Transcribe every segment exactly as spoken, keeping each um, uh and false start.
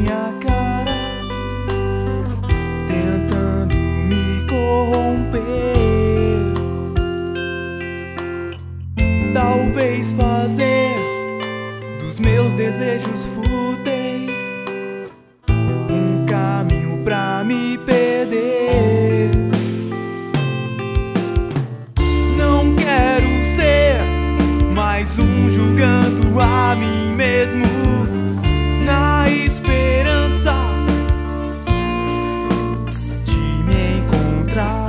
minha cara, tentando me corromper. Talvez fazer dos meus desejos fúteis um caminho pra me perder. Não quero ser mais um julgando a mim mesmo, na esperança de me encontrar.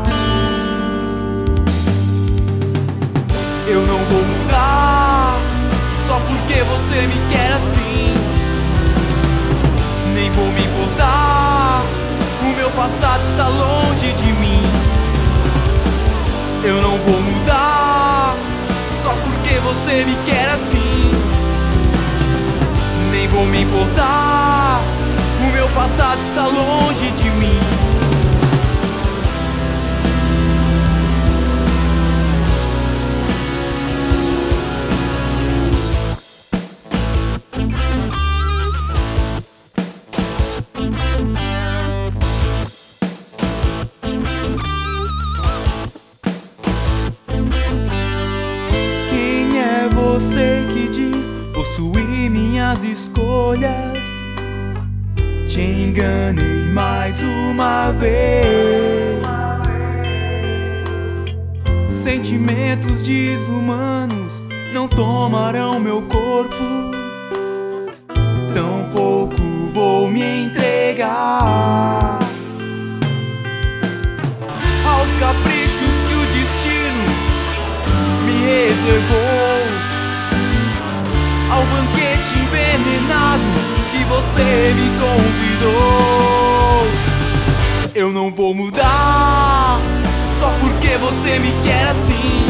Eu não vou mudar só porque você me quer assim. Nem vou me importar, o meu passado está longe de mim. Eu não vou mudar só porque você me quer assim. Nem vou me importar, o meu passado está longe de mim. Quem é você que diz possuir minhas escolhas? Te enganei mais uma vez. Sentimentos desumanos não tomarão meu corpo, tampouco vou me entregar aos caprichos que o destino me reservou, ao banquete envenenado que você me convidou. Eu não vou mudar só porque você me quer assim.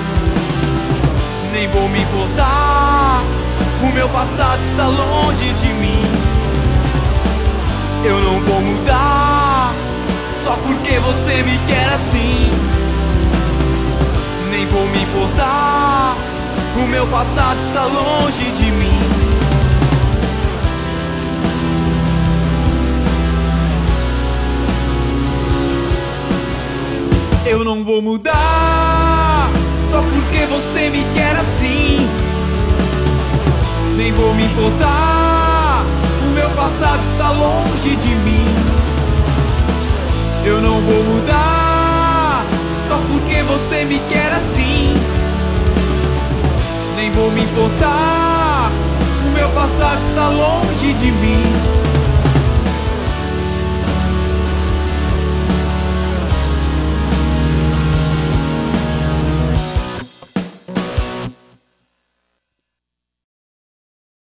Nem vou me importar, o meu passado está longe de mim. Eu não vou mudar só porque você me quer assim. Nem vou me importar, o meu passado está longe de mim. Eu não vou mudar só porque você me quer assim. Nem vou me importar, o meu passado está longe de mim. Eu não vou mudar só porque você me quer assim. Nem vou me importar, o meu passado está longe de mim.